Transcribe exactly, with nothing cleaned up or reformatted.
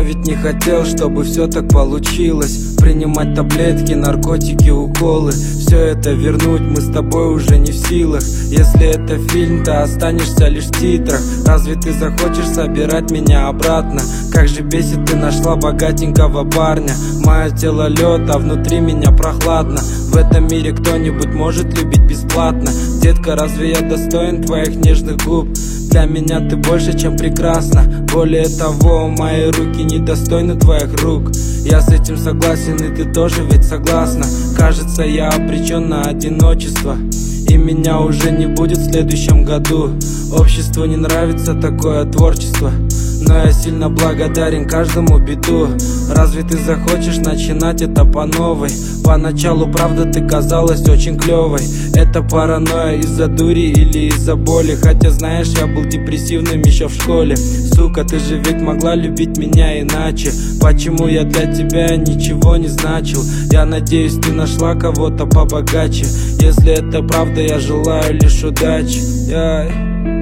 ведь не хотел, чтобы все так получилось. Принимать таблетки, наркотики, уколы, все это вернуть мы с тобой уже не в силах. Если это фильм, то останешься лишь в титрах. Разве ты захочешь собирать меня обратно? Как же бесит, ты нашла богатенького парня. Мое тело лед, а внутри меня прохладно. В этом мире кто-нибудь может любить бесплатно? Детка, разве я достоин твоих нежных губ? Для меня ты больше, чем прекрасна. Более того, мои руки недостойны твоих рук. Я с этим согласен, и ты тоже ведь согласна. Кажется, я обречен на одиночество, и меня уже не будет в следующем году. Обществу не нравится такое творчество, но я сильно благодарен каждому биту. Разве ты захочешь начинать это по новой? Поначалу, правда, ты казалась очень клевой. Это паранойя из-за дури или из-за боли? Хотя, знаешь, я был депрессивным еще в школе. Сука, ты же ведь могла любить меня иначе. Почему я для тебя ничего не значил? Я надеюсь, ты нашла кого-то побогаче. Если это правда, я желаю лишь удачи. Яй.